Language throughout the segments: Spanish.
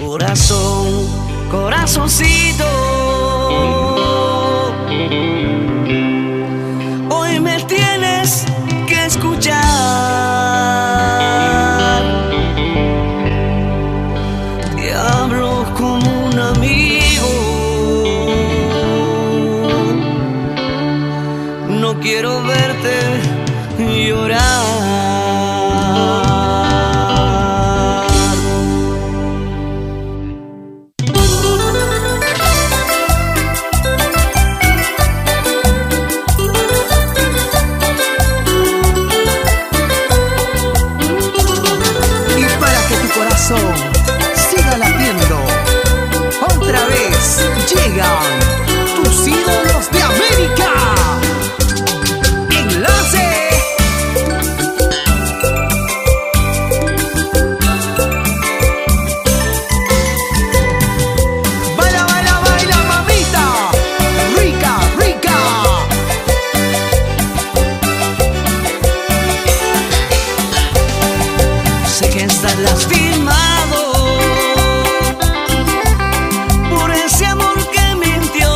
Corazón, corazoncito, hoy me tienes que escuchar. Te hablo como un amigo, no quiero verte llorar. Siga latiendo. Otra vez llegan tus ídolos de América. Enlace. Baila, baila, baila, mamita. Rica, rica. Sé que estás lastimado por ese amor que mintió.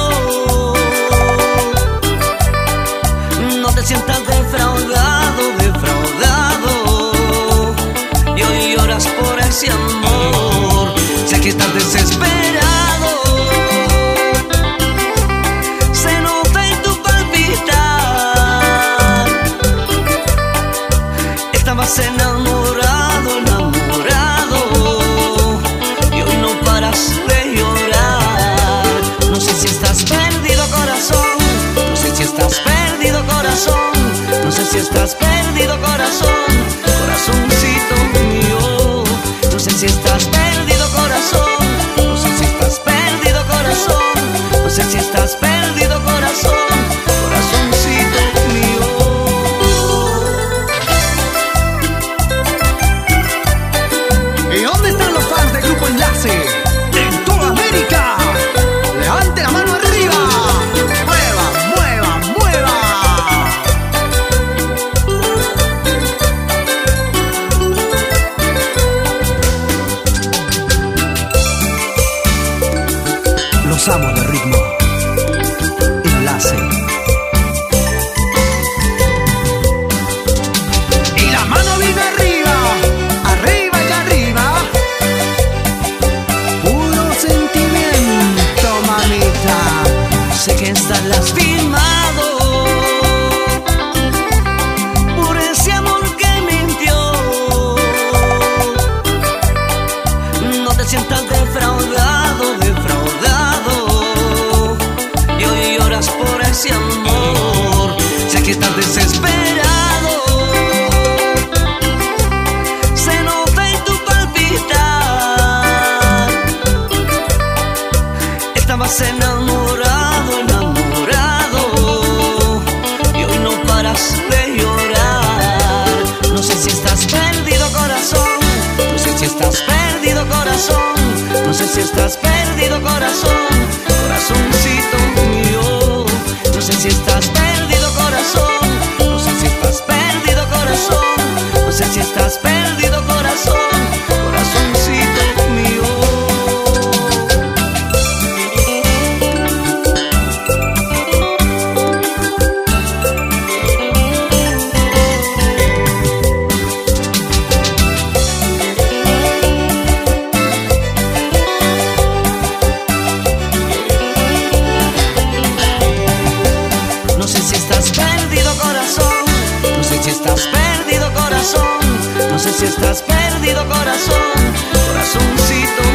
No te sientas defraudado, defraudado, y hoy lloras por ese amor. Sé que estás desesperado, se nota en tu palpitar. Estabas enamorado, enamorado, y hoy no paras de llorar. No sé si estás perdido, corazón. No sé si estás perdido, corazón. No sé si estás perdido, corazón. Corazoncito mío. No sé si estás perdido, corazón. No sé si estás perdido, corazón. No sé si estás perdido, corazón. Corazoncito mío. ¿Y dónde están los fans del Grupo Enlace? En toda América. Levante la mano arriba. Mueva, mueva, mueva. Los amos del ritmo. Enlace. Y la mano vive arriba. Arriba y arriba. Puro sentimiento, mamita. Sé que estás lastimado por ese amor que mintió. No te sientas defraudado, defraudado, y hoy lloras por ese amor. Sé que estás desesperado, se nota en tu palpitar. Estabas enamorado, enamorado, y hoy no paras de llorar. No sé si estás perdido, corazón. No sé si estás perdido, corazón. No sé si estás perdido, corazón. Corazoncito mío. No sé si estás perdido, corazón. No sé si estás perdido, corazón. No sé si estás perdido, corazón. Corazoncito mío. No sé si estás perdido, corazón. No sé si estás perdido, corazón. No sé si estás perdido, corazón. Corazoncito